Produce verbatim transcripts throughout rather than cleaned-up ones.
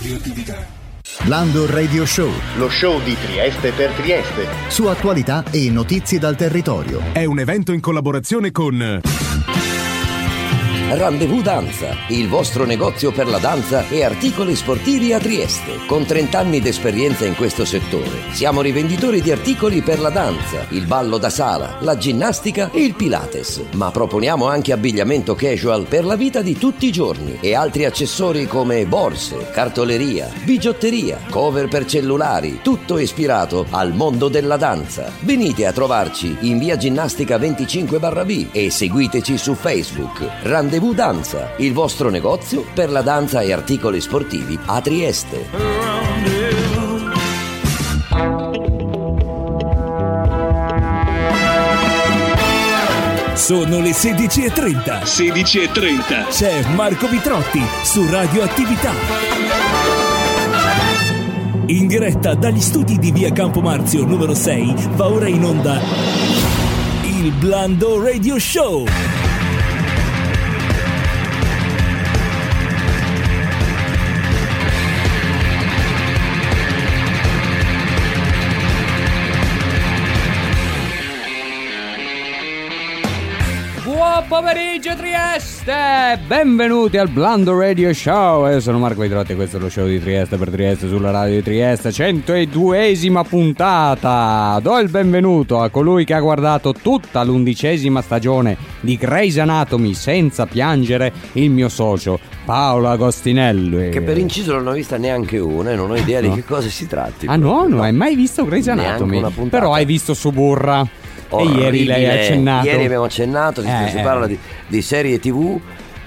radioattività. Lando Radio Show, lo show di Trieste per Trieste, su attualità e notizie dal territorio. È un evento in collaborazione con Rendezvous Danza, il vostro negozio per la danza e articoli sportivi a Trieste. Con trenta anni di esperienza in questo settore, siamo rivenditori di articoli per la danza, il ballo da sala, la ginnastica e il Pilates. Ma proponiamo anche abbigliamento casual per la vita di tutti i giorni e altri accessori come borse, cartoleria, bigiotteria, cover per cellulari, tutto ispirato al mondo della danza. Venite a trovarci in via Ginnastica venticinque barra B e seguiteci su Facebook. Rendezvous Danza, il vostro negozio per la danza e articoli sportivi a Trieste. Sono le sedici e trenta. sedici e trenta. C'è Marco Vitrotti su Radioattività. In diretta dagli studi di via Campomarzio numero sei va ora in onda il Blando Radio Show. Buon pomeriggio Trieste, benvenuti al Blando Radio Show. Io sono Marco Vitrotti e questo è lo show di Trieste per Trieste sulla radio di Trieste, centoduesima puntata. Do il benvenuto a colui che ha guardato tutta l'undicesima stagione di Grey's Anatomy senza piangere, il mio socio Paolo Agostinelli, che per inciso non ho vista neanche una e non ho idea no. di che cosa si tratti. Ah no, non hai mai visto Grey's Anatomy? Però hai visto Suburra. Orribile. E ieri lei ha accennato. Ieri abbiamo accennato, si, eh, si eh. parla di, di serie tivù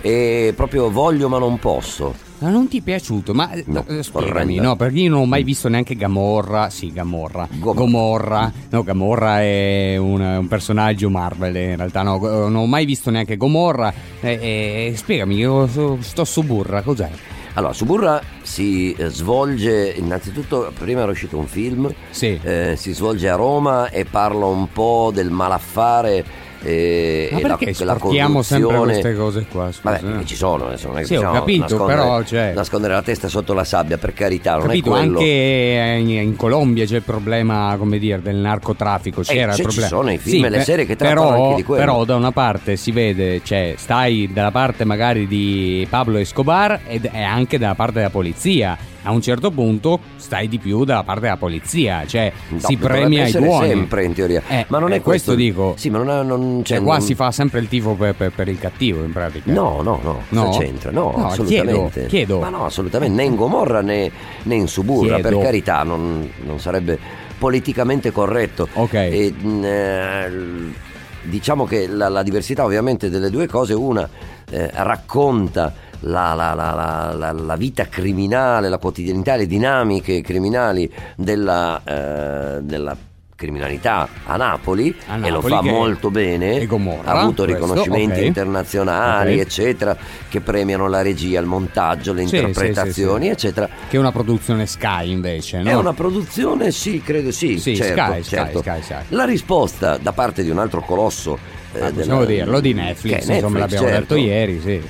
e proprio voglio ma non posso. Ma non ti è piaciuto? Ma no, eh, spiegami, orrenda. no, perché io non ho mai visto neanche Gamorra. Sì, Gamorra. Gomorra. Gomorra. No, Gamorra è un, un personaggio Marvel. In realtà, no, non ho mai visto neanche Gomorra. Eh, eh, spiegami, io sto Suburra, cos'è? Allora, Suburra si eh, svolge innanzitutto, prima era uscito un film, sì. eh, si svolge a Roma e parla un po' del malaffare. E, Ma e perché la, sporchiamo la sempre queste cose qua? Scusa, Vabbè, perché ci sono, adesso non è che sì, ho possiamo capito, nascondere, però cioè... nascondere la testa sotto la sabbia, per carità, non capito, è quello. Anche in, in Colombia c'è il problema, come dire, del narcotraffico. C'era eh, il problema. Ci sono i film sì, e le serie che trattano però, anche di quello. Però da una parte si vede, cioè stai dalla parte magari di Pablo Escobar ed è anche dalla parte della polizia. A un certo punto stai di più dalla parte della polizia, cioè no, si premia i buoni sempre in teoria, eh, ma non è eh, questo, questo dico. Sì, ma non, è, non cioè, cioè, qua non... si fa sempre il tifo per, per, per il cattivo in pratica. No, no, no, no? cosa c'entra? No, no assolutamente. Chiedo, chiedo. Ma no, assolutamente, né in Gomorra né, né in Suburra, chiedo. Per carità, non, non sarebbe politicamente corretto. Ok. E, eh, diciamo che la, la diversità ovviamente delle due cose, una eh, racconta La, la, la, la, la vita criminale, la quotidianità, le dinamiche criminali della, eh, della criminalità a Napoli, a Napoli e lo fa molto bene, Gomorra, ha avuto questo, riconoscimenti okay. internazionali, okay. eccetera, che premiano la regia, il montaggio, le sì, interpretazioni, sì, sì, sì. eccetera. Che è una produzione Sky invece, no? È una produzione, sì, credo sì, sì certo, Sky, certo. Sky, Sky, Sky. La risposta da parte di un altro colosso, ah, eh, possiamo della, dirlo, di Netflix, Netflix, insomma l'abbiamo certo. detto ieri, sì.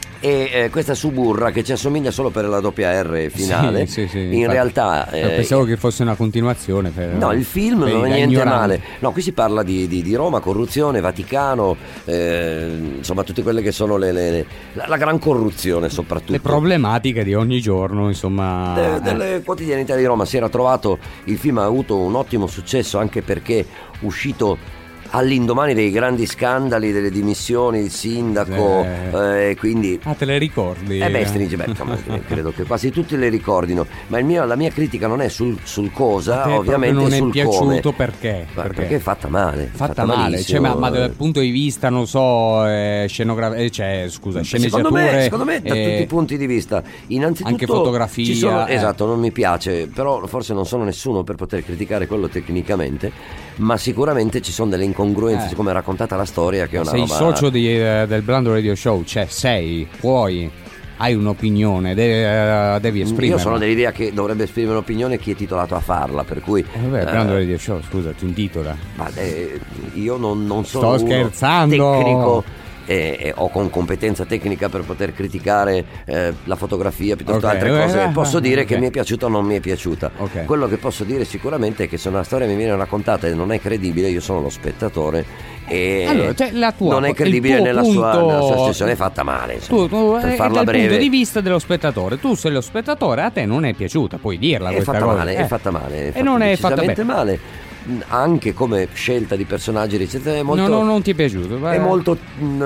E eh, questa Suburra, che ci assomiglia solo per la doppia R finale, sì, sì, sì, in infatti, realtà eh, pensavo che fosse una continuazione per, no, il film per non è i niente ignoranti. male. No, qui si parla di, di, di Roma, corruzione, Vaticano, eh, insomma tutte quelle che sono le, le, le la, la gran corruzione, soprattutto le problematiche di ogni giorno, insomma, de, delle quotidianità di Roma. Si era trovato, il film ha avuto un ottimo successo anche perché uscito all'indomani dei grandi scandali, delle dimissioni del sindaco, eh. Eh, quindi ah, te le ricordi? Eh beh, stringi, beh, insomma, credo che quasi tutti le ricordino, ma il mio, la mia critica non è sul, sul cosa, ovviamente non è sul è piaciuto come. perché? Ma perché? perché è fatta male, fatta, fatta male, cioè, ma, ma dal eh. punto di vista, non so, eh, scenografia, cioè, scusa, sceneggiature, secondo me, secondo me da eh, tutti i punti di vista, innanzitutto anche fotografia, ci sono, eh. esatto, non mi piace, però forse non sono nessuno per poter criticare quello tecnicamente, ma sicuramente ci sono delle incongruenze, eh. siccome è raccontata la storia, che è una sei roba... socio di, eh, del Blando Radio Show, cioè sei, puoi, hai un'opinione, devi, uh, devi esprimerla. Io sono dell'idea che dovrebbe esprimere un'opinione chi è titolato a farla, per cui eh, vabbè, il Blando Radio Show, scusa, ti intitola. Ma eh, io non, non sono sto uno scherzando tecnico e, e, o con competenza tecnica per poter criticare eh, la fotografia piuttosto okay. altre cose, eh, posso dire okay. che mi è piaciuta o non mi è piaciuta. Okay. Quello che posso dire sicuramente è che se una storia mi viene raccontata e non è credibile, io sono lo spettatore e allora, cioè, la tua, non è credibile nella, punto... sua, nella sua espressione, è fatta male, insomma, tu, tu, per è farla dal breve. punto di vista dello spettatore, tu sei lo spettatore, a te non è piaciuta, puoi dirla è questa fatta cosa. male, eh. è fatta male, è e non è fatta decisamente bene. male, anche come scelta di personaggi eccetera, è molto, no, no, non ti è piaciuto, è molto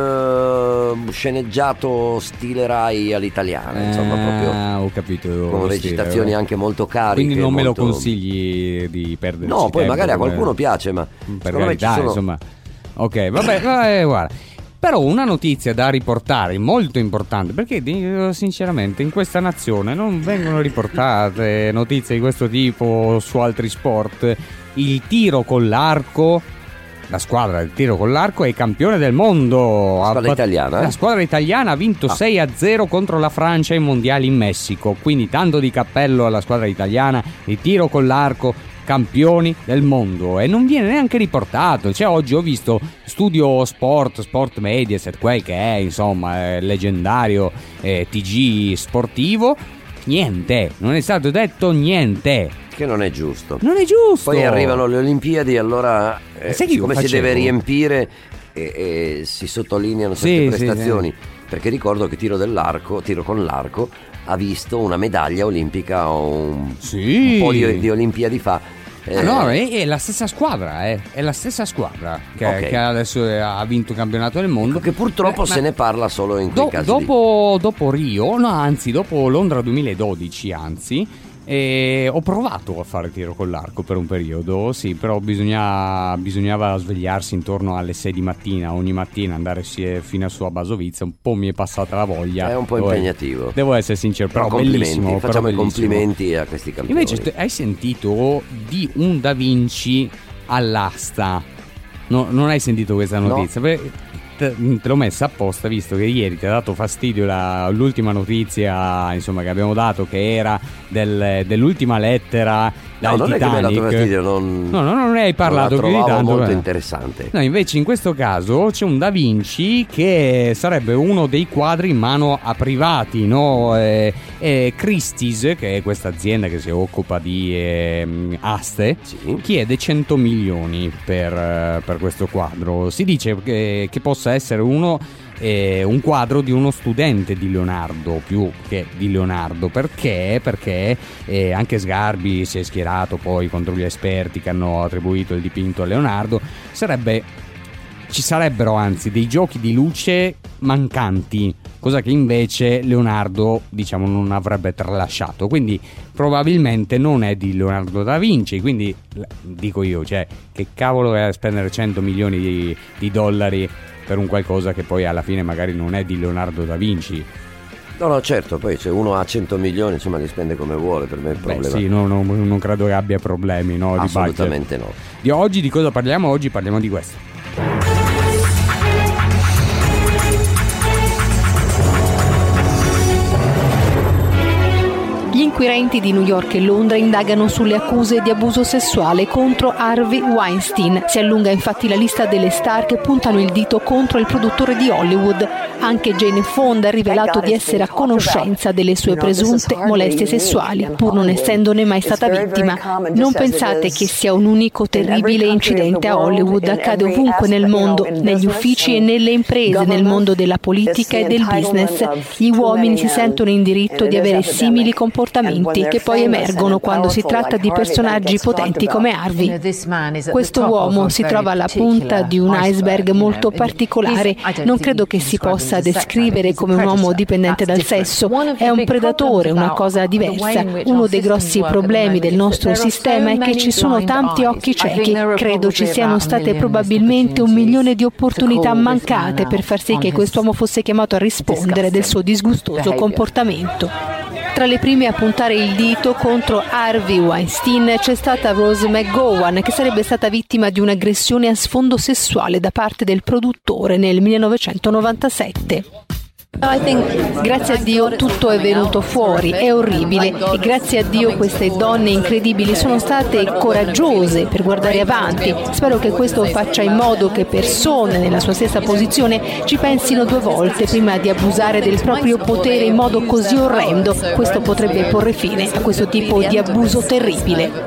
mh, sceneggiato stile Rai all'italiana, insomma, proprio ah, ho capito, con recitazioni stile, anche molto cariche, quindi non me molto... lo consigli di perdere no, poi tempo, magari a come... qualcuno piace, ma per secondo me ci carità, sono... insomma. Ok, vabbè, vabbè, guarda. Però una notizia da riportare molto importante, perché sinceramente in questa nazione non vengono riportate notizie di questo tipo su altri sport. Il tiro con l'arco, la squadra del tiro con l'arco è campione del mondo. La squadra italiana, eh? La squadra italiana ha vinto ah. sei a zero contro la Francia ai mondiali in Messico, quindi tanto di cappello alla squadra italiana di tiro con l'arco, campioni del mondo, e non viene neanche riportato. Cioè, oggi ho visto Studio Sport, Sport Mediaset, quel che è, insomma, eh, leggendario eh, T G sportivo, niente, non è stato detto niente. Che non è giusto. Non è giusto. Poi arrivano le Olimpiadi, allora eh, siccome si deve riempire e, e si sottolineano certe sì, prestazioni, sì, sì. Perché ricordo che tiro dell'arco, tiro con l'arco ha visto una medaglia olimpica un, sì. un po' di, di Olimpiadi fa. Eh, ah, no, è, è la stessa squadra, eh. È la stessa squadra che, okay. che adesso ha vinto il campionato del mondo. Che purtroppo eh, se ne parla solo in quei do, casi. Dopo, dopo Rio, no, anzi, dopo Londra duemiladodici, anzi. E ho provato a fare tiro con l'arco per un periodo, sì, però bisogna, bisognava svegliarsi intorno alle sei di mattina ogni mattina, andare fino a su a Basovizza, un po' mi è passata la voglia. È un po' devo impegnativo. È, devo essere sincero, però, però bellissimo. Facciamo però i complimenti a questi campioni. Invece hai sentito di un Da Vinci all'asta? No, non hai sentito questa notizia? No. Te l'ho messa apposta, visto che ieri ti ha dato fastidio la, l'ultima notizia, insomma, che abbiamo dato, che era del, dell'ultima lettera dal no, non Titanic. È che mi ha dato fastidio, non, no, no, non ne hai parlato non la più di tanto. molto beh. interessante. No, invece in questo caso c'è un Da Vinci che sarebbe uno dei quadri in mano a privati, no? E, e Christie's, che è questa azienda che si occupa di eh, aste, sì. chiede cento milioni per, per questo quadro. Si dice che, che possa essere uno eh, un quadro di uno studente di Leonardo più che di Leonardo. Perché? Perché eh, anche Sgarbi si è schierato poi contro gli esperti che hanno attribuito il dipinto a Leonardo. Sarebbe ci sarebbero anzi dei giochi di luce mancanti, cosa che invece Leonardo, diciamo, non avrebbe tralasciato, quindi probabilmente non è di Leonardo da Vinci. Quindi dico io, cioè, che cavolo è spendere cento milioni di, di dollari per un qualcosa che poi alla fine magari non è di Leonardo da Vinci. No, no, certo, poi se uno ha cento milioni, insomma, li spende come vuole, per me è il problema. Beh, sì, no, no, non credo che abbia problemi, no, di assolutamente budget. no. Di oggi di cosa parliamo? Oggi parliamo di questo. Gli inquirenti di New York e Londra indagano sulle accuse di abuso sessuale contro Harvey Weinstein. Si allunga infatti la lista delle star che puntano il dito contro il produttore di Hollywood. Anche Jane Fonda ha rivelato di essere a conoscenza delle sue presunte molestie sessuali, pur non essendone mai stata vittima. Non pensate che sia un unico terribile incidente a Hollywood, accade ovunque nel mondo, negli uffici e nelle imprese, nel mondo della politica e del business. Gli uomini si sentono in diritto di avere simili comportamenti che poi emergono quando si tratta di personaggi potenti come Harvey. Questo uomo si trova alla punta di un iceberg molto particolare. Non credo che si possa descrivere come un uomo dipendente dal sesso. È un predatore, una cosa diversa. Uno dei grossi problemi del nostro sistema è che ci sono tanti occhi ciechi. Credo ci siano state probabilmente un milione di opportunità mancate per far sì che quest'uomo fosse chiamato a rispondere del suo disgustoso comportamento. Tra le prime a puntare il dito contro Harvey Weinstein c'è stata Rose McGowan, che sarebbe stata vittima di un'aggressione a sfondo sessuale da parte del produttore nel millenovecentonovantasette. I think, grazie a Dio tutto è venuto fuori, è orribile, e grazie a Dio queste donne incredibili sono state coraggiose per guardare avanti. Spero che questo faccia in modo che persone nella sua stessa posizione ci pensino due volte prima di abusare del proprio potere in modo così orrendo. Questo potrebbe porre fine a questo tipo di abuso terribile.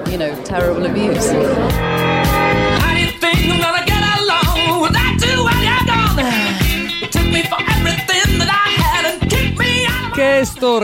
Che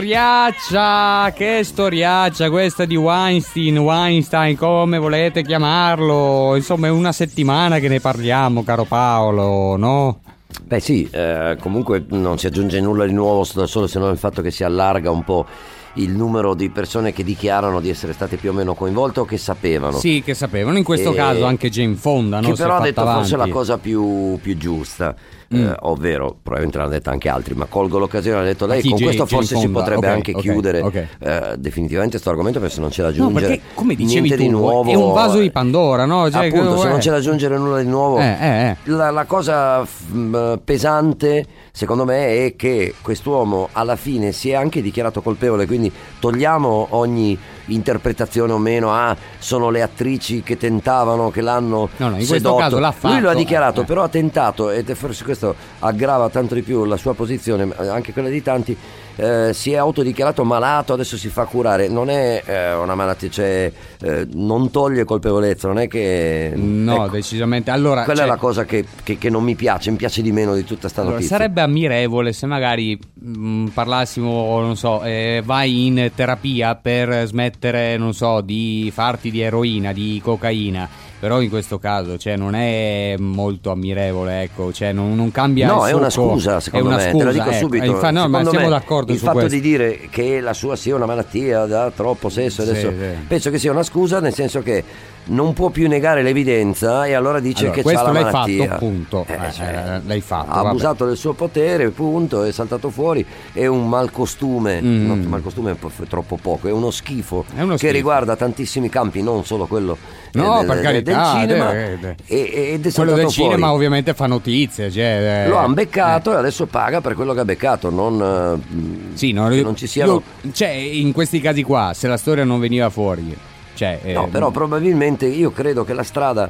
storiaccia, che storiaccia questa di Weinstein, Weinstein, come volete chiamarlo. Insomma, è una settimana che ne parliamo, caro Paolo, no? Beh sì, eh, comunque non si aggiunge nulla di nuovo, solo se non il fatto che si allarga un po' il numero di persone che dichiarano di essere state più o meno coinvolte o che sapevano. Sì, che sapevano, in questo e... caso anche Jane Fonda, no? Che però ha detto avanti. Forse la cosa più, più giusta. Mm. Eh, ovvero, probabilmente l'hanno detto anche altri, ma colgo l'occasione, ha detto lei, con questo Jane forse Fonda. Si potrebbe okay, anche okay, chiudere okay. Eh, definitivamente questo argomento, perché se non c'è da aggiungere, no, perché, come dicevi niente tu, di nuovo, è un vaso di Pandora, no? Cioè, appunto, se eh. non c'è da aggiungere nulla di nuovo, eh, eh, eh. La, la cosa f- pesante secondo me è che quest'uomo alla fine si è anche dichiarato colpevole, quindi togliamo ogni interpretazione o meno, ah, sono le attrici che tentavano, che l'hanno no, no, in sedotto. Questo caso l'ha fatto. Lui lo ha dichiarato, eh. però ha tentato, ed forse questo aggrava tanto di più la sua posizione, anche quella di tanti. Eh, si è autodichiarato malato, adesso si fa curare. Non è eh, una malattia, cioè eh, non toglie colpevolezza, non è che no, ecco, decisamente. Allora, quella cioè, è la cosa che, che, che non mi piace, mi piace di meno di tutta sta allora, notizia. Sarebbe ammirevole se magari mh, parlassimo, non so, eh, vai in terapia per smettere, non so, di farti di eroina, di cocaina. Però in questo caso, cioè, non è molto ammirevole, ecco, cioè non, non cambia no, il è una succo, scusa, secondo è una me, scusa, te lo dico ecco. subito. Infa- no, ma siamo me, d'accordo il su fatto questo. di dire che la sua sia una malattia da troppo sesso adesso, sì, sì. penso che sia una scusa, nel senso che non può più negare l'evidenza e allora dice allora, che c'ha la malattia. Questo l'hai fatto, punto. Eh, eh, cioè, l'hai fatto. Ha vabbè. abusato del suo potere, punto, è saltato fuori, è un malcostume, mm. no, malcostume è troppo poco, è uno schifo è uno che schifo. riguarda tantissimi campi, non solo quello no, eh, per del, carità, del cinema, de, de. E, ed è quello del fuori. cinema ovviamente fa notizie, cioè, lo hanno beccato eh. e adesso paga per quello che ha beccato, non, sì, no, non ci siano io, cioè in questi casi qua, se la storia non veniva fuori, cioè, no, eh, però probabilmente io credo che la strada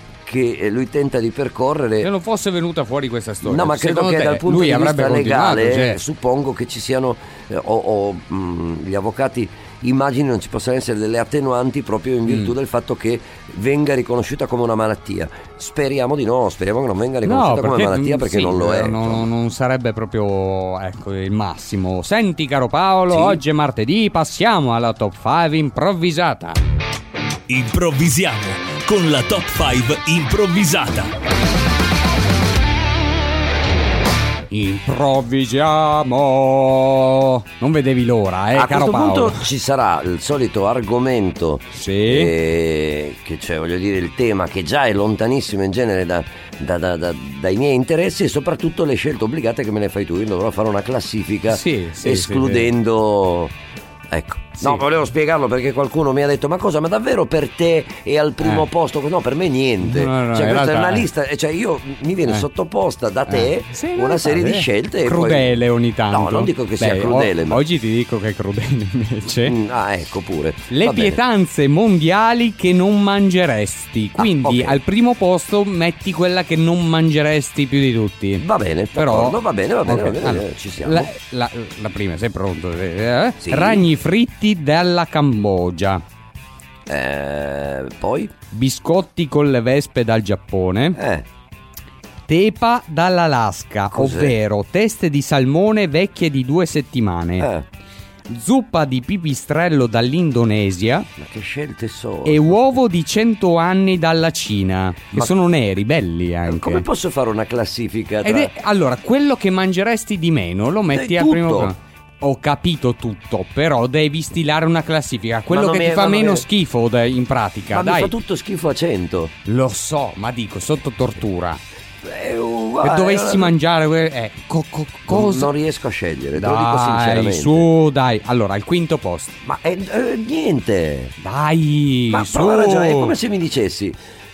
che lui tenta di percorrere, se non fosse venuta fuori questa storia, no, ma credo che te, dal punto lui di avrebbe vista legale, cioè. suppongo che ci siano eh, o, o mh, gli avvocati immagini non ci possano essere delle attenuanti proprio in virtù mm. del fatto che venga riconosciuta come una malattia. Speriamo di no, speriamo che non venga riconosciuta no, come malattia, perché sì, non lo è. Non, non sarebbe proprio, ecco, il massimo. Senti, caro Paolo, sì. oggi è martedì, passiamo alla top cinque improvvisata. Improvvisiamo con la top cinque improvvisata. Improvvisiamo. Non vedevi l'ora, eh, a caro questo Paolo. punto ci sarà il solito argomento, sì. eh, che c'è, voglio dire, il tema che già è lontanissimo in genere da, da, da, da, dai miei interessi, e soprattutto le scelte obbligate che me ne fai tu. Io dovrò fare una classifica, sì, sì, escludendo sì, ecco. Sì. No, volevo spiegarlo perché qualcuno mi ha detto: ma cosa, ma davvero per te è al primo eh. posto? No, per me niente. No, no, cioè, questa realtà, è una eh. lista, cioè io mi viene eh. sottoposta da te eh. sì, una serie realtà, di scelte crudele e poi... ogni tanto. No, non dico che sia Beh, crudele, o- ma... oggi ti dico che è crudele invece. Mm, ah, ecco pure. Le Va pietanze bene. mondiali che non mangeresti. Quindi ah, okay. al primo posto metti quella che non mangeresti più di tutti. Va bene, però d'accordo. va bene, va bene, okay. va bene, allora, ci siamo. La, la, la prima, sei pronto? Eh? Sì. Ragni fritti dalla Cambogia. Eh, poi? Biscotti con le vespe dal Giappone. Eh. Tepa dall'Alaska. Cos'è? Ovvero teste di salmone vecchie di due settimane. Eh. Zuppa di pipistrello dall'Indonesia. Ma che scelte sono? E uovo di cento anni dalla Cina. Che Ma... sono neri, belli anche. Come posso fare una classifica? Tra... Ed è, allora, quello che mangeresti di meno lo metti È al primo tutto. piano. Ho capito tutto, però devi stilare una classifica. Quello non che mi- ti fa ma non meno mi- schifo de- in pratica. Ma Dai, mi fa tutto schifo a cento. lo so, ma dico sotto tortura. Eh, uh, Se guarda, dovessi eh, mangiare que- eh, co- co- cosa? Non riesco a scegliere, te lo dico Dai, sinceramente. su, dai. Allora, al quinto posto. Ma eh, eh, niente. Dai, Ma su. prova a ragionare, è come se mi dicessi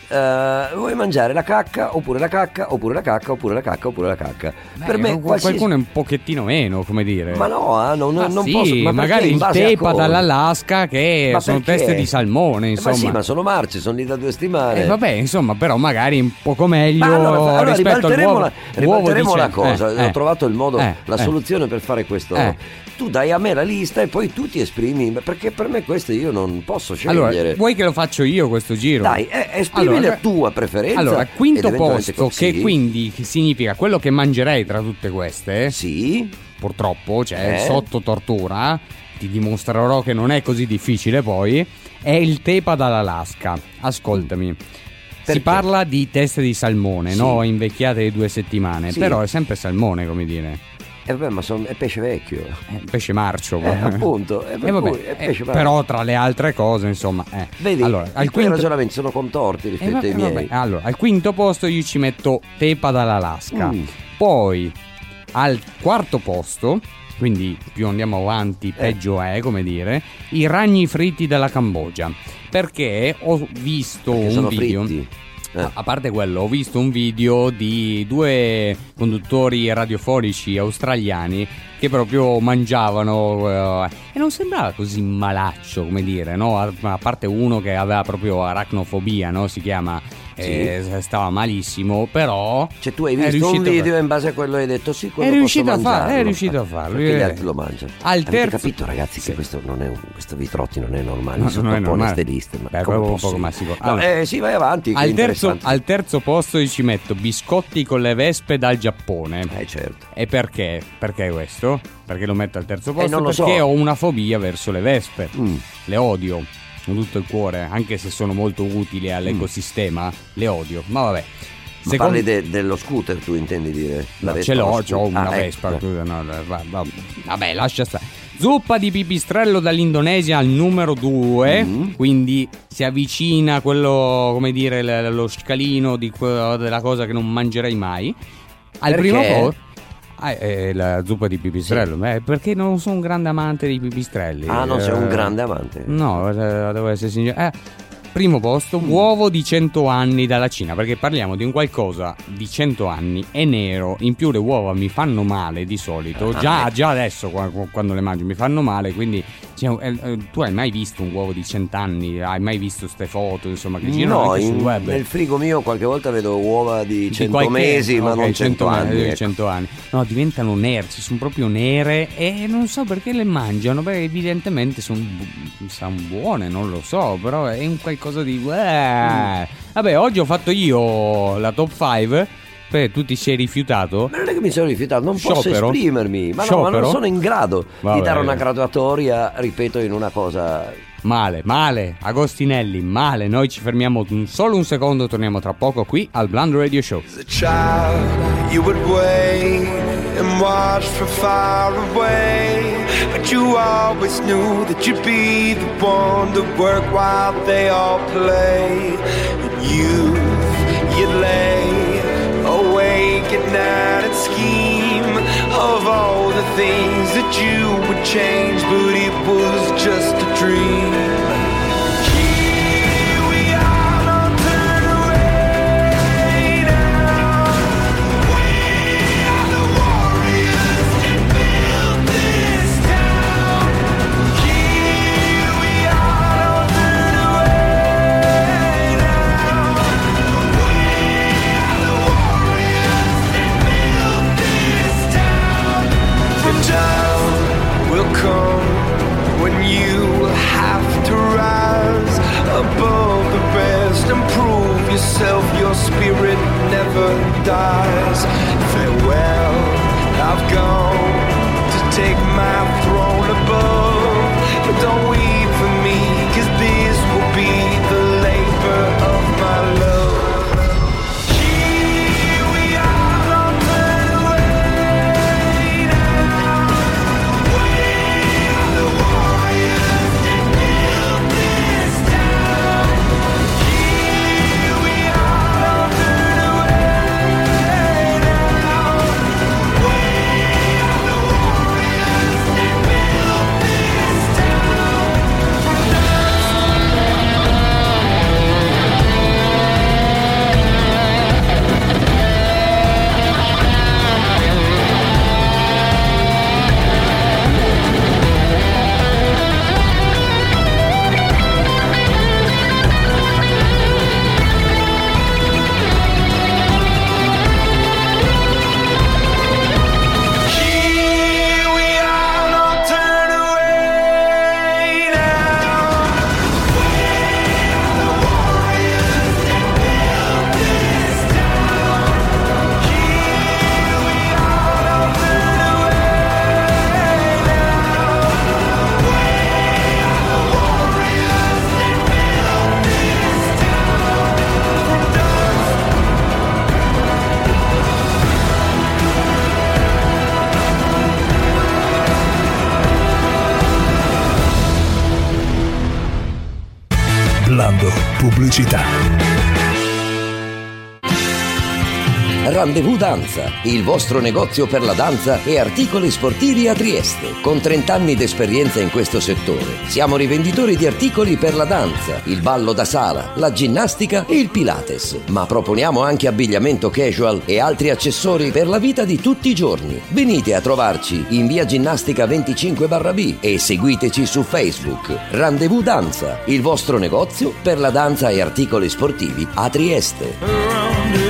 Uh, vuoi mangiare la cacca oppure la cacca oppure la cacca oppure la cacca oppure la cacca. Beh, per me qualsiasi... qualcuno è un pochettino meno, come dire. Ma no, ah, no, no ah, non sì, posso. Ma magari il tepa dall'Alaska che ma sono perché? teste di salmone, insomma. Ma sì, ma sono marce, sono lì da due settimane. Eh, vabbè, insomma, però magari un poco meglio. Ma allora, allora rispetto ribalteremo, all'uovo, la, ribalteremo la dice, cosa. eh, Ho trovato il modo, eh, la eh, soluzione per fare questo. Eh. Tu dai a me la lista e poi tu ti esprimi, perché per me questo io non posso scegliere. Allora, vuoi che lo faccio io questo giro? Dai, eh, esprimi allora, la tua preferenza. Allora, quinto posto, sì. che quindi significa quello che mangerei tra tutte queste. Sì. Purtroppo, cioè eh. sotto tortura, ti dimostrerò che non è così difficile poi, è il tepa dall'Alaska. Ascoltami. Perché? Si parla di teste di salmone, sì. no? Invecchiate di due settimane, sì. però è sempre salmone, come dire. Eh vabbè, ma son, è pesce vecchio. Eh, pesce marcio. Eh, appunto. Eh, eh, vabbè, cui, è pesce eh, però tra le altre cose, insomma. Eh. Vedi, allora, i al tuoi quinto... ragionamenti sono contorti rispetto eh, vabbè, ai miei. Vabbè. Allora, al quinto posto io ci metto tepa dall'Alaska. Mm. Poi, al quarto posto, quindi più andiamo avanti, eh. peggio è, come dire, i ragni fritti dalla Cambogia. Perché ho visto Perché un sono video... fritti. Eh. A parte quello, ho visto un video di due conduttori radiofonici australiani che proprio mangiavano eh, e non sembrava così malaccio, come dire, no? A, a parte uno che aveva proprio aracnofobia, no? Si chiama, sì. eh, stava malissimo, però cioè tu hai visto un video e in base a quello hai detto sì, quello è riuscito posso a farlo, è mangiarlo. riuscito a farlo. Perché gli Eh. altri lo mangiano. Al Avete terzo... capito, ragazzi, sì. che questo non è un, questo Vitrotti non è normale, No, sono non è propone normale. ste liste, ma Beh, come proprio un posso? poco massivo. No, Allora, eh, sì, vai avanti, che al è terzo, interessante. al terzo posto io ci metto biscotti con le vespe dal Giappone. Eh certo. E perché? Perché questo? Perché lo metto al terzo posto? Eh, non lo perché so. ho una fobia verso le vespe. Mm. Le odio con tutto il cuore, anche se sono molto utili all'ecosistema, mm. le odio. Ma vabbè. Ma Secondo... parli de- dello scooter, tu intendi dire? La No, Vespa, ce l'ho, lo c'ho scooter. una Ah, Vespa. ecco. scusa, no, va- va- vabbè, lascia stare. Zuppa di pipistrello dall'Indonesia al numero due, Mm. quindi si avvicina a quello, come dire, l- lo scalino di que- della cosa che non mangerei mai. Al Perché? primo posto ah, è la zuppa di pipistrello. Sì. Beh, perché non sono un grande amante dei pipistrelli. Ah, non sei Eh, un grande amante? No, eh, devo essere sincero. Eh, primo posto, Mm. uovo di cento anni dalla Cina, perché parliamo di un qualcosa di cento anni, è nero, in più le uova mi fanno male di solito, Ah, già, ecco. già adesso qua- quando le mangio mi fanno male, quindi cioè, eh, eh, tu hai mai visto un uovo di cento anni? Hai mai visto ste foto, insomma, che girano No, anche sul in- web? nel frigo mio qualche volta vedo uova di Di cento qualche- mesi, ma ok, non cento anni. di ecco. cento anni. No, diventano nere, sono proprio nere e non so perché le mangiano, beh, evidentemente sono buone, non lo so, però è un qualcosa di... Eh. Vabbè, oggi ho fatto io la top cinque, perché tu ti sei rifiutato. Ma non è che mi sono rifiutato, non posso Sciopero? esprimermi, ma, no, ma Sciopero? non sono in grado Vabbè. di dare una graduatoria, ripeto, in una cosa. Male, male, Agostinelli, male. Noi ci fermiamo un, solo un secondo, torniamo tra poco qui al Bland Radio Show. As a child, you would wait and watch from far away, but you always knew that you'd be the one to work while they all play. And you, you'd lay awake at night and scheme of all the things that you would change, but it was just a dream. Here we are, don't turn away now. We are the warriors that built this town. Here we are, don't turn away now. We are the warriors that built this town. The time will come when you have to rise above the rest and prove yourself. Your spirit never dies. Farewell, I've gone to take my throne above, but don't weep for me, 'cause this will be the labor of my love. Here we are, don't turn away now. We are the warriors that built this town. Here we are, don't turn away now. We are the warriors that built this town. Blando Pubblicità. Rendezvous Danza, il vostro negozio per la danza e articoli sportivi a Trieste. Con trenta anni d'esperienza in questo settore, siamo rivenditori di articoli per la danza, il ballo da sala, la ginnastica e il Pilates. Ma proponiamo anche abbigliamento casual e altri accessori per la vita di tutti i giorni. Venite a trovarci in via Ginnastica venticinque barra B e seguiteci su Facebook. Rendezvous Danza, il vostro negozio per la danza e articoli sportivi a Trieste.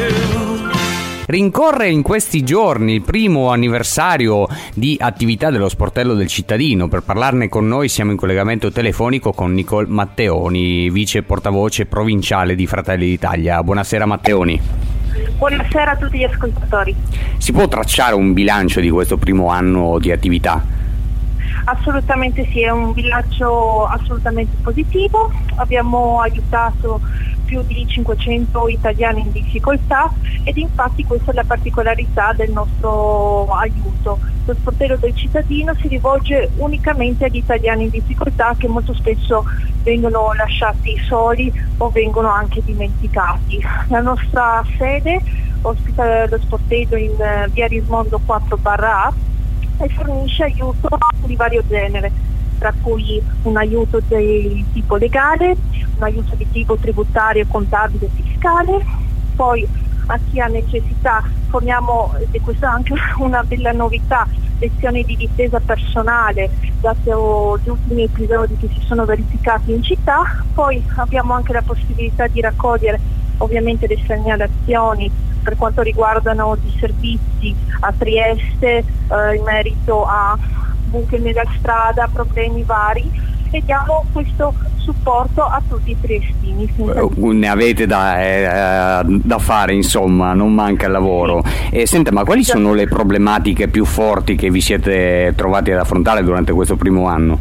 Rincorre in questi giorni il primo anniversario di attività dello Sportello del Cittadino. Per parlarne con noi siamo in collegamento telefonico con Nicole Matteoni, vice portavoce provinciale di Fratelli d'Italia. Buonasera Matteoni. Buonasera a tutti gli ascoltatori. Si può tracciare un bilancio di questo primo anno di attività? Assolutamente sì, è un bilancio assolutamente positivo. Abbiamo aiutato più di cinquecento italiani in difficoltà ed infatti questa è la particolarità del nostro aiuto. Lo Sportello del Cittadino si rivolge unicamente agli italiani in difficoltà che molto spesso vengono lasciati soli o vengono anche dimenticati. La nostra sede ospita lo sportello in via Rismondo quattro barra A e fornisce aiuto di vario genere, tra cui un aiuto di tipo legale, un aiuto di tipo tributario, contabile e fiscale. Poi a chi ha necessità forniamo, e questa è anche una bella novità, lezioni di difesa personale, dato gli ultimi episodi che si sono verificati in città. Poi abbiamo anche la possibilità di raccogliere ovviamente le segnalazioni per quanto riguardano i servizi a Trieste eh, in merito a buche nella strada, problemi vari, e diamo questo supporto a tutti i triestini. Ne avete da, eh, da fare, insomma, non manca il lavoro. E senta, ma quali sono le problematiche più forti che vi siete trovati ad affrontare durante questo primo anno?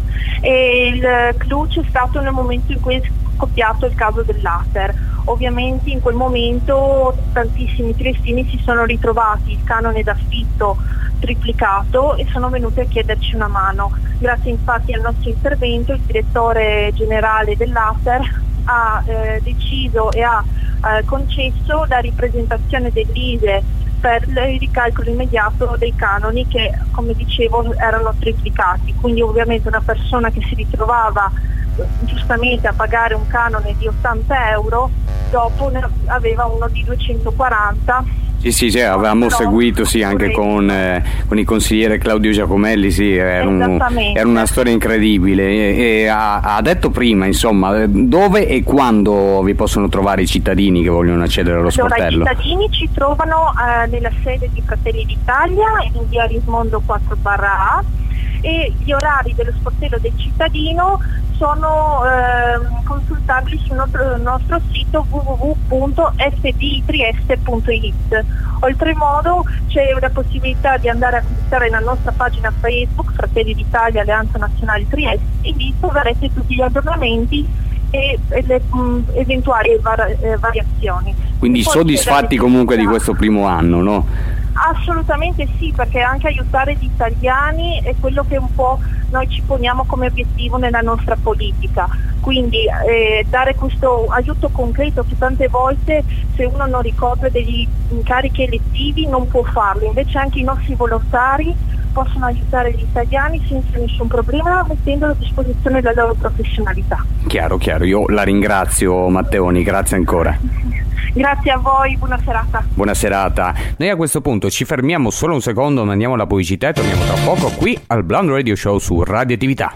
E il clou c'è stato nel momento in cui è scoppiato il caso del laser. Ovviamente in quel momento tantissimi triestini si sono ritrovati il canone d'affitto triplicato e sono venuti a chiederci una mano. Grazie infatti al nostro intervento il direttore generale dell'Ater ha eh, deciso e ha eh, concesso la ripresentazione dell'I S E E per il ricalcolo immediato dei canoni che, come dicevo, erano triplicati. Quindi ovviamente una persona che si ritrovava giustamente a pagare un canone di ottanta euro, dopo ne aveva uno di duecentoquaranta. Sì, sì, sì, avevamo no, seguito sì, anche con, eh, con il consigliere Claudio Giacomelli, sì, era, un, era una storia incredibile. E, e ha, ha detto prima, insomma, dove e quando vi possono trovare i cittadini che vogliono accedere allo allora, sportello? I cittadini ci trovano eh, nella sede di Fratelli d'Italia in via Rismondo quattro barra A, e gli orari dello sportello del cittadino sono eh, consultabili sul nostro, nostro sito w w w punto f d i trieste punto i t. Oltremodo c'è la possibilità di andare a visitare la nostra pagina Facebook Fratelli d'Italia Alleanza Nazionale Trieste, e lì troverete tutti gli aggiornamenti e, e le mh, eventuali var- eh, variazioni. Quindi soddisfatti comunque di questo primo anno, no? Assolutamente sì, perché anche aiutare gli italiani è quello che un po' noi ci poniamo come obiettivo nella nostra politica. Quindi eh, dare questo aiuto concreto, che tante volte se uno non ricopre degli incarichi elettivi non può farlo, invece anche i nostri volontari possono aiutare gli italiani senza nessun problema, mettendo a disposizione la loro professionalità. Chiaro, chiaro, io la ringrazio Matteoni, grazie ancora. Grazie a voi, buona serata. Buona serata. Noi a questo punto ci fermiamo solo un secondo, mandiamo la pubblicità e torniamo tra poco qui al Blando Radio Show su Radioattività.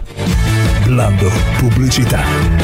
Blando Pubblicità.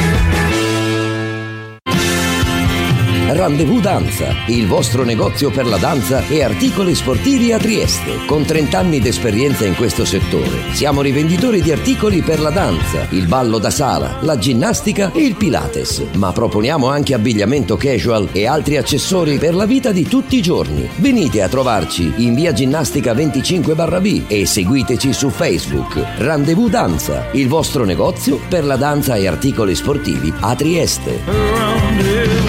Rendezvous Danza, il vostro negozio per la danza e articoli sportivi a Trieste. Con trenta anni d'esperienza in questo settore, siamo rivenditori di articoli per la danza, il ballo da sala, la ginnastica e il Pilates. Ma proponiamo anche abbigliamento casual e altri accessori per la vita di tutti i giorni. Venite a trovarci in via Ginnastica venticinque barra B e seguiteci su Facebook. Rendezvous Danza, il vostro negozio per la danza e articoli sportivi a Trieste.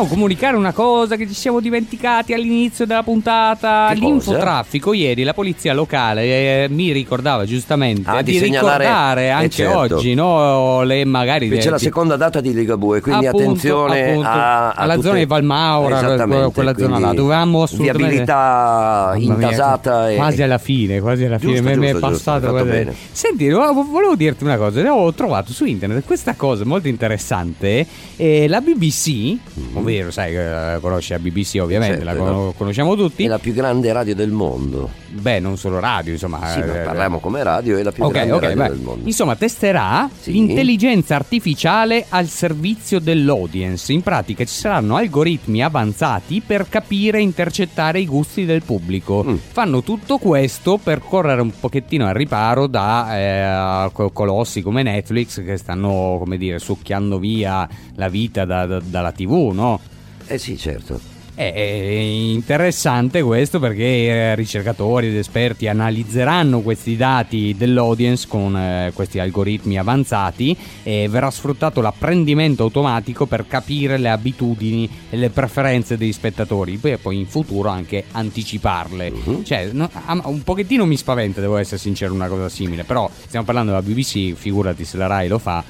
dobbiamo comunicare una cosa che ci siamo dimenticati all'inizio della puntata. Che L'infotraffico cosa? ieri la polizia locale eh, mi ricordava giustamente Ah, di, di segnalare- ricordare eh, anche certo. oggi, no, le magari Qui c'è de- la di- seconda data di Ligabue, quindi Appunto, attenzione appunto, a, a alla tutte- zona di Valmaura, Esattamente, quella zona quindi là, dovevamo assolutamente viabilità Mamma mia, intasata e quasi alla fine, quasi alla fine Giusto, mi- mi è giusto, giusto, passato. hai fatto guarda. bene. Senti, volevo volevo dirti una cosa, ho trovato su internet questa cosa molto interessante, eh, la B B C, ovvero sai, eh, conosci la B B C ovviamente, Certo, la è con- la- conosciamo tutti. è la più grande radio del mondo. Beh, non solo radio, insomma. Sì, ma eh, parliamo come radio, è la più Ok, grande ok, radio beh. del mondo. Insomma, testerà Sì. l'intelligenza artificiale al servizio dell'audience. In pratica ci saranno algoritmi avanzati per capire e intercettare i gusti del pubblico. Mm. Fanno tutto questo per correre un pochettino al riparo da eh, co- colossi come Netflix che stanno, come dire, succhiando via la vita da- da- dalla tivù, no? Eh sì, certo. È interessante questo perché eh, ricercatori ed esperti analizzeranno questi dati dell'audience con eh, questi algoritmi avanzati e verrà sfruttato l'apprendimento automatico per capire le abitudini e le preferenze degli spettatori e poi in futuro anche anticiparle. Mhm. Cioè, no, a- un pochettino mi spaventa, devo essere sincero, una cosa simile, però stiamo parlando della B B C, figurati se la Rai lo fa.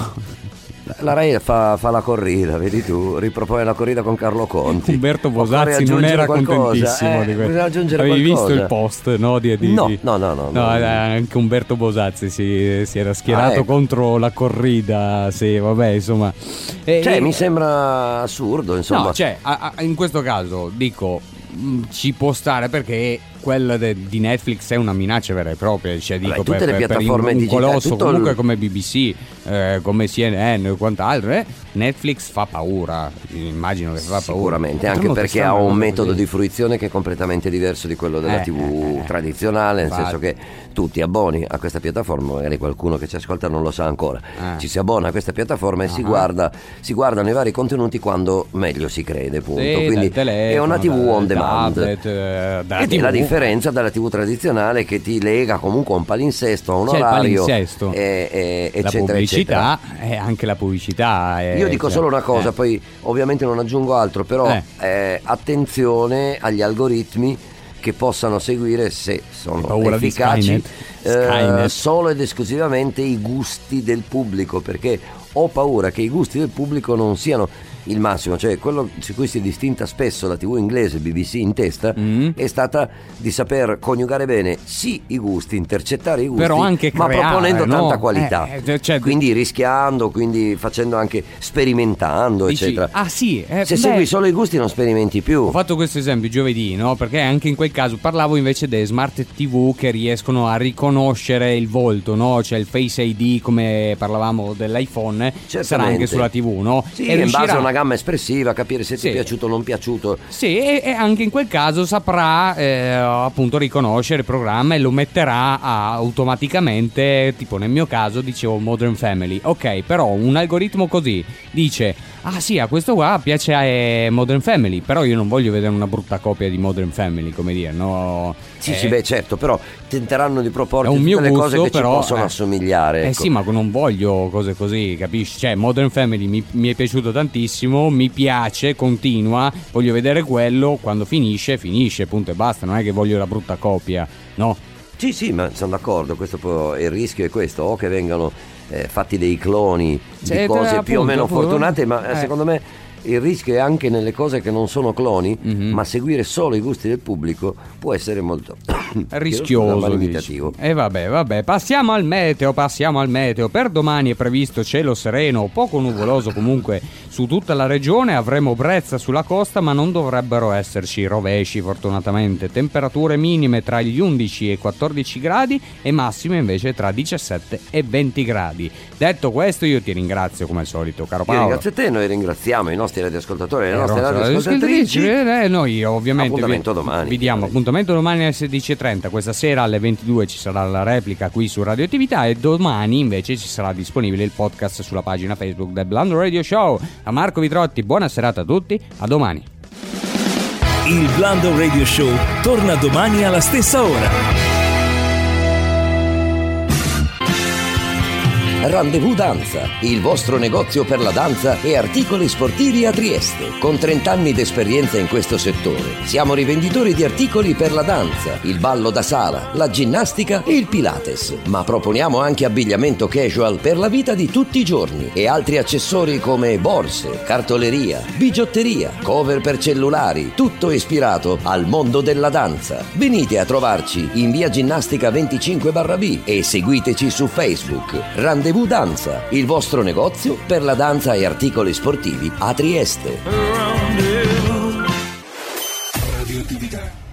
La Rai fa, fa la corrida, vedi tu, ripropone la corrida con Carlo Conti. Umberto Occorre Bosazzi non aggiungere era qualcosa, contentissimo eh, di questo. bisogna aggiungere Avevi qualcosa. visto il post, no? Di, di- No, di- no, no, no, no. eh, anche Umberto Bosazzi si, si era schierato Ah, ecco. contro la corrida. Sì, vabbè, insomma. Eh, Cioè, eh, mi sembra assurdo, insomma. No, cioè, a- a- in questo caso dico mh, ci può stare perché quella de- di Netflix è una minaccia vera e propria, cioè Vabbè, dico tutte per, le per- per piattaforme un digitali, colosso tutto comunque il- come B B C, eh, come C N N e quant'altro, eh, Netflix fa paura, immagino che fa paura. Sicuramente, anche Potremmo perché testare ha una un cosa metodo così. di fruizione che è completamente diverso di quello della Eh, tivù eh, eh. tradizionale, nel Infatti. senso che tu ti abboni a questa piattaforma, magari qualcuno che ci ascolta non lo sa ancora, Eh. ci si abbona a questa piattaforma e si, Ah. guarda, si guardano i vari contenuti quando meglio si crede, punto. Sì, Quindi dal telefono, è una tivù dal on demand. tablet, eh, dalla Ed è la tivù. differenza dalla tivù tradizionale che ti lega comunque a un palinsesto, a un C'è il orario, palinsesto, e, e, la eccetera, pubblicità eccetera. e anche la pubblicità. è- Io dico cioè, solo una cosa, eh. poi ovviamente non aggiungo altro, però Eh. eh, attenzione agli algoritmi che possano seguire, se sono Paura di efficaci, Skynet. eh, Skynet. solo ed esclusivamente i gusti del pubblico, perché ho paura che i gusti del pubblico non siano il massimo, cioè quello su cui si è distinta spesso la tivù inglese, B B C in testa, Mm. è stata di saper coniugare bene sì i gusti, intercettare i gusti, Però anche ma creare, proponendo no? tanta qualità, Eh, cioè- quindi rischiando, quindi facendo anche sperimentando, Dici, eccetera. ah sì, eh, Se beh, segui solo i gusti non sperimenti più. ho fatto questo esempio giovedì, no? Perché anche in quel caso parlavo invece delle smart tivù che riescono a riconoscere il volto, no? C'è il Face I D come parlavamo dell'iPhone, sarà Certamente. anche sulla tivù, no? Sì, E in riuscirà- base a una gamma espressiva, capire se ti Sì. è piaciuto o non piaciuto. Sì, e, e anche in quel caso saprà eh, appunto riconoscere il programma e lo metterà a- automaticamente, tipo nel mio caso dicevo Modern Family. Ok, però un algoritmo così dice: ah sì, a questo qua piace eh, Modern Family, però io non voglio vedere una brutta copia di Modern Family, come dire, no? Sì, Eh, sì, beh, certo, però tenteranno di è proporti un tutte mio le gusto, cose che però, ci possono eh, assomigliare. Eh ecco. sì, ma non voglio cose così, capisci? Cioè, Modern Family mi, mi è piaciuto tantissimo, mi piace, continua, voglio vedere quello, quando finisce, finisce, punto e basta, non è che voglio la brutta copia, no? Sì, sì, ma sono d'accordo, questo può, il rischio è questo, o che vengano eh, fatti dei cloni Cioè, di cose appunto, più o meno appunto, fortunate, ma eh, eh. secondo me il rischio è anche nelle cose che non sono cloni, Mhm. ma seguire solo i gusti del pubblico può essere molto Rischioso, dici. limitativo. E vabbè, vabbè, passiamo al meteo, passiamo al meteo. Per domani è previsto cielo sereno, poco nuvoloso comunque su tutta la regione, avremo brezza sulla costa, ma non dovrebbero esserci rovesci fortunatamente. Temperature minime tra gli undici e quattordici gradi e massime invece tra diciassette e venti gradi. Detto questo, io ti ringrazio come al solito, caro Io Paolo. ringrazio te, noi ringraziamo i nostri radioascoltatori e le Eh, nostre Rosa, radioascoltatrici. eh, noi ovviamente Appuntamento vi, domani, vi diamo chiaramente. appuntamento domani alle sedici e trenta. Questa sera alle ventidue ci sarà la replica qui su Radioattività e domani invece ci sarà disponibile il podcast sulla pagina Facebook del Blando Radio Show. A Marco Vitrotti, buona serata a tutti, a domani. Il Blando Radio Show torna domani alla stessa ora. Rendezvous Danza, il vostro negozio per la danza e articoli sportivi a Trieste. Con trenta anni d'esperienza in questo settore, siamo rivenditori di articoli per la danza, il ballo da sala, la ginnastica e il Pilates, ma proponiamo anche abbigliamento casual per la vita di tutti i giorni e altri accessori come borse, cartoleria, bigiotteria, cover per cellulari, tutto ispirato al mondo della danza. Venite a trovarci in via Ginnastica venticinque barra B e seguiteci su Facebook. Rendezvous Danza, il vostro negozio per la danza e articoli sportivi a Trieste. Radioattività.